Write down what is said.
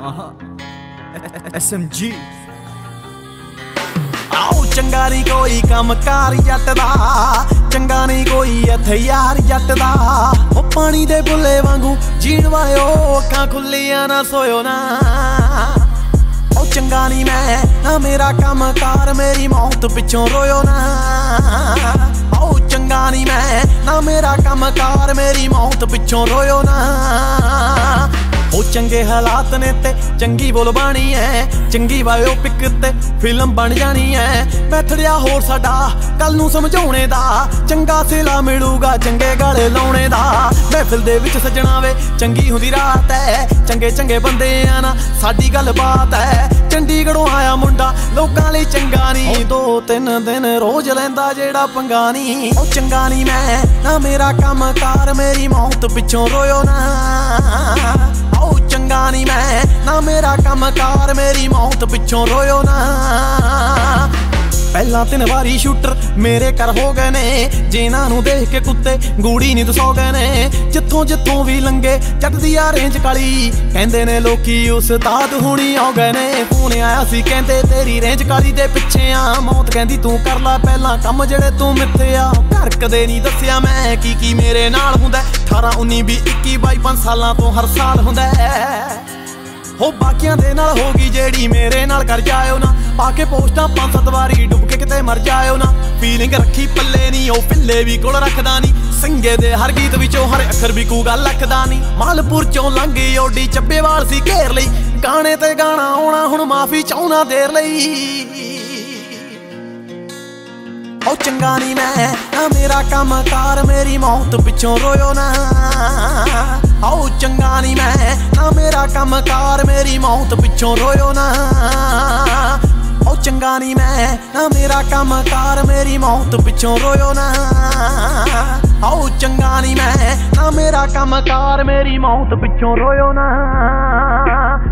SMG आओ चंगा नहीं कोई कमकार जट दा, चंगा नहीं कोई इत्थे यार जट दा। ओ पानी दे बुले वांगू जीण वालिओ अखां खुल्लियां ना सोयो ना। ओ चंगा नहीं मैं ना मेरा कमकार, मेरी मौत पिछों रोयो ना। ओ चंगा नहीं मैं ना मेरा कमकार, मेरी मौत पिछों रोयो ना। ओ चंगे हालात ने ते चंगी बोल बाणी है, चंगी बायोपिक ते फिल्म बन जानी है। मैथड़िया होर साडा कल नूं समझाउणे दा, चंगा सिला मिलूगा चंगे गले लाउणे दा। महफिल दे विच सजना वे चंगी हुंदी रात है, चंगे चंगे बंदे आ ना साडी गल बात है। चंडीगढ़ों आया मुंडा लोकां लई चंगा नहीं, 2-3 दिन रोज लैंदा जेड़ा पंगा नहीं। ओ चंगा नहीं मैं ना मेरा कमकार, मेरी मौत पिछों रोयो ना। ओ चंगा नहीं मैं ना मेरा कमकार, मेरी मौत पिछों रोयो ना। पहला 3 वारी शूटर मेरे घर हो गए ने, जिन्हां नूं देख के कुत्ते गूड़ी नी दसो गए ने। जिथों जिथों भी लंघे चढ़दी आ रेंज काली, कहंदे ने लोकी उस्ताद हुणी आ गए ने। फोन आया सी कहंदे तेरी रेंज काली दे पिछे आ, मौत कहंदी तू कर ला पहला कम जेड़े तू मिथे आ। घर कदे नी दस्सिया मैं की मेरे नाल हुंदा, 18 19 20 21 22 5 सालां तो हर साल हुंदा। हो बाकियां दे नाल होगी जेड़ी मेरे नाल कर जायो ना, पाके पोस्टां 5-7 वारी डुब के किते मर जायो ना। फीलिंग रखी पल्ले नी ओ पिल्ले भी कोल रखदा नी, संगे दे हर गीत विचों हर अखर भी कू गल लखदा नी। मालपुर चों लंघी ओडी ਚੱਬੇਵਾਲ सी घेर लई, गाने ते गाना आउणा हुण माफी चाहुणा देर लई। ओ चंगा नहीं मैं ना मेरा कमकार, मेरी मौत पिछों रोयो ना। ओ चंगा नहीं मैं ना मेरा कमकार, मेरी मौत पिछों रोयो ना। ओ चंगा नहीं मैं ना मेरा कमकार, मेरी मौत पिछों रोयो ना। ओ चंगा नहीं मैं ना मेरा कमकार, मेरी मौत पिछों रोयो ना।